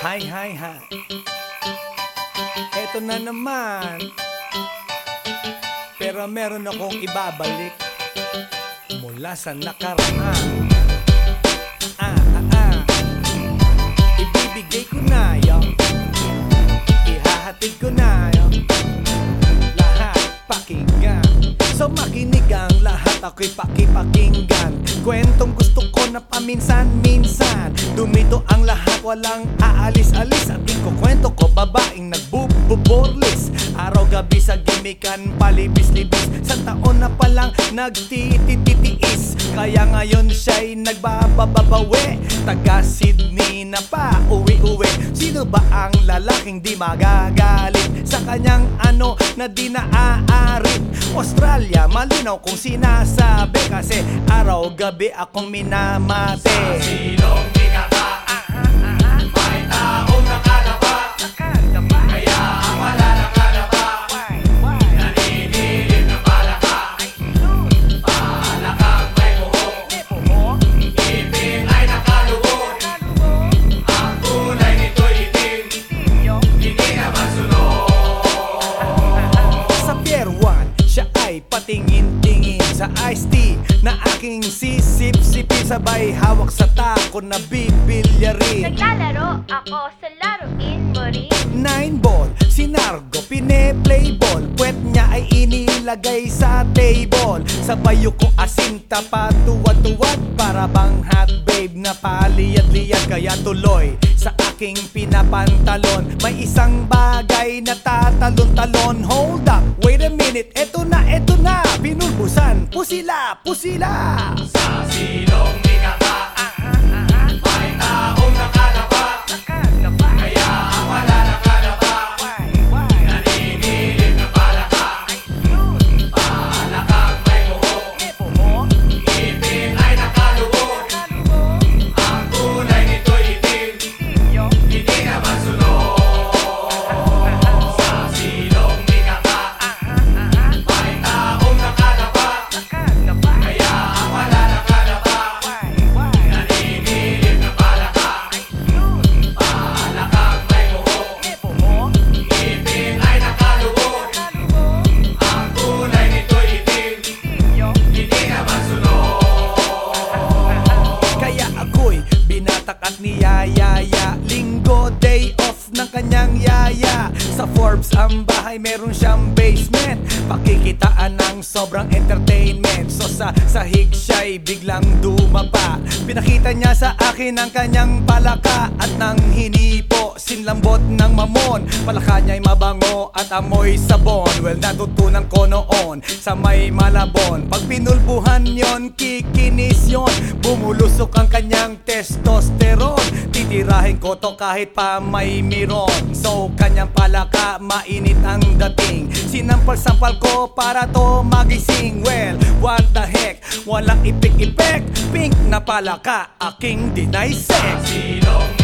Hi, hi, hi. Eto na naman. Pero meron akong ibabalik mula sa nakaraan. Ibibigay ko na yun, ihahatid ko na yun, lahat pakinggan. So makinig ang lahat, ako'y pakipakinggan. Kwentong gusto ko na paminsan-minsan. Dumito ang lahat, walang aalis-alis. At ikukwento ko, babaeng nagbububorlis. Araw-gabi sa gimikan, palibis-libis. Sa taon na palang nagtititiis. Kaya ngayon siya'y nagbababawi. Taga Sydney na pa, uwi-uwi. Sino ba ang lalaking di magagalit sa kanyang ano na di naaarit? Australia, malinaw kung sinasabi, kasi araw-gabi akong minamate. Sa silong binaba, may taong nakalaba, kaya ang malalakalaba, naninilig na palaka. Palakang may buhok, ipin ay nakalubog. Ang kulay nito'y itim, hindi naman sunog. Sa Pier 1, siya ay patingin-tingin sa iced tea na aking sisip-sipin. Sabay hawak sa tako na bibilyarin. Naglalaro ako sa laruin mo rin. 9-ball, si Nargo pine-playball. Puwet niya ay inilagay sa table. Sa bayo ko asinta pa tuwad-tuwad. Para bang hot babe na paliyad-liyad. Kaya tuloy sa aking pinapantalon may isang bagay na tatalon-talon. Hold up, wait a minute, eto na, pinulbusan, pusila, pusila. Sa silong binaba, may taong nakalaba, kaya ang malalakalaba, naninilig na palaka. Palakang may buhok, ipin ay nakalubog. Ang kulay nito'y itim, hindi naman sunog. Sa silong binaba, may taong nakalaba, kaya ang malalakalaba, naninilig na palaka. Palakang may buhok, ipin ay nakalubog. Ang kulay nito'y itim, hindi naman sunog. Kaya ako'y binatak at niyayaya. Linggo, day off ng kanyang yaya. Sa Forbes ang bahay, meron siyang basement. Pakikitaan ng sobrang entertainment. So sa sahig siya'y biglang dumapa. Pinakita niya sa akin ang kanyang palaka. At nang hinipo, sinlambot ng mamon. Palaka niya'y mabango at amoy sabon. Well, natutunan ko noon sa may Malabon. Pag pinulbuhan yon, kikinis yon. Bumulusok ang kanyang testosterone. Titirahin ko to kahit pa may miron. So kanyang palaka, mainit ang dating. Sinampal-sampal ko para to magising. Well, what the heck, walang ipik-ipek. Pink na palaka, aking deny sex. Silong